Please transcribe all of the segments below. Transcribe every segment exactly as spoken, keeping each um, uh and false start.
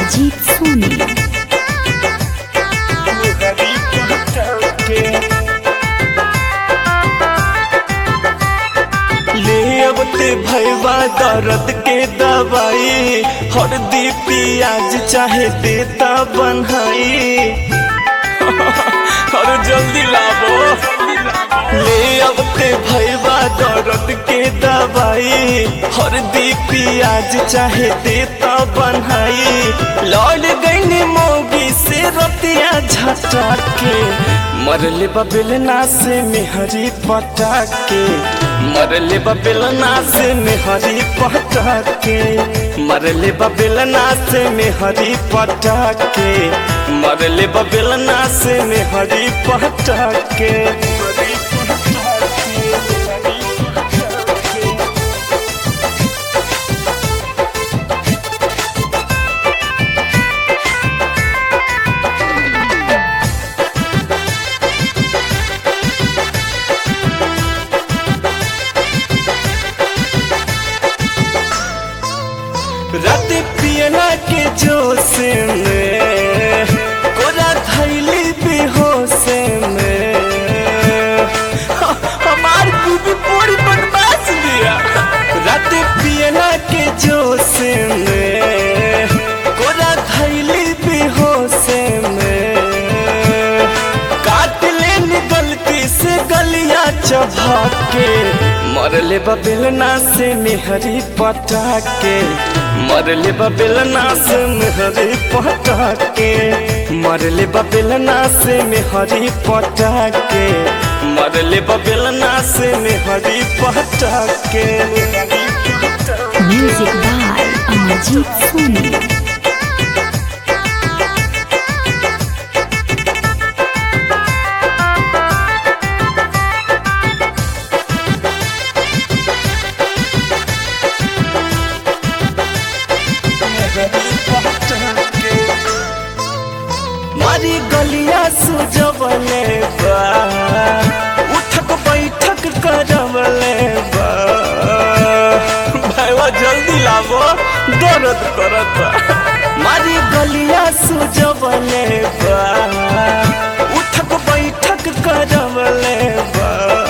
अमरजीत सोनी। ले अब ते भैया दर्द के दवाई, हल्दी प्याज चाहे देता बनाई। और जल्दी लाबो। ले अब ते भैया दर्द के दवाई, हल्दी प्याज चाहे देता बनाई। लौट गई मोगी से रतिया झटा के, मरले बबेलना से मेहरी पटा के, मरले बबेलना से मेहरी पटा के, मरले बबेलना से मेहरी पटा के, मरले बबेलना से मेहरी पटा के। रात पियला के जोश में, कोरा थैली बेहोश में, हमार बीबी पूरी बदमाश दिया। रात पियला के जोश में, कोरा थैली बेहोश में, काट लेन गलती से गलिया चबा के, मरले बबेलना से मेहरी पटा के, मरले बबेलना से मेहरी पटा के, मरले बबेलना से मेहरी पटा के, मरले बबेलना से मेहरी पटा के। Music by Amarjeet Soni. मारी गलिया सुजवले बा, उठक बैठक करवले बा। भाईवा जल्दी लावो, दर्द करता। मारी गलिया सुजवले बा, उठक बैठक करवले बा।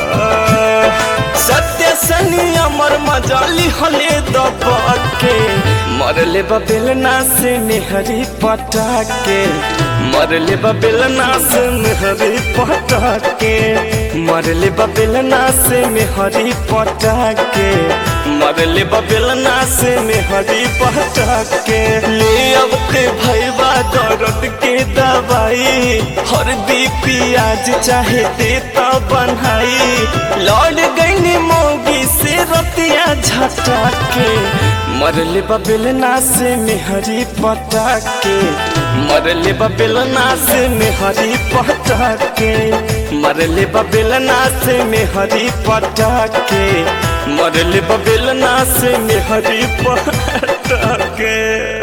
सत्य सनी अमर मजाली हले दबा के, मरले बबेलना से मेहरी पटा के, मरले बबेलना से मेहरी पटा के, मरले बबेलना से मेहरी पटा के, मरले बबेलना से मेहरी पटा के। ले अब ते भैया दर्द के दवाई, हल्दी प्याज चाहे देता बनाई। लौट गई मोगी से रतिया झटा के, मरले बबेलना से मेहरी पटा के, मरले बबेलना से मेहरी पटा के, मरले बबेलना से मेहरी पटा के, मरले बबेलना से मेहरी पटा के।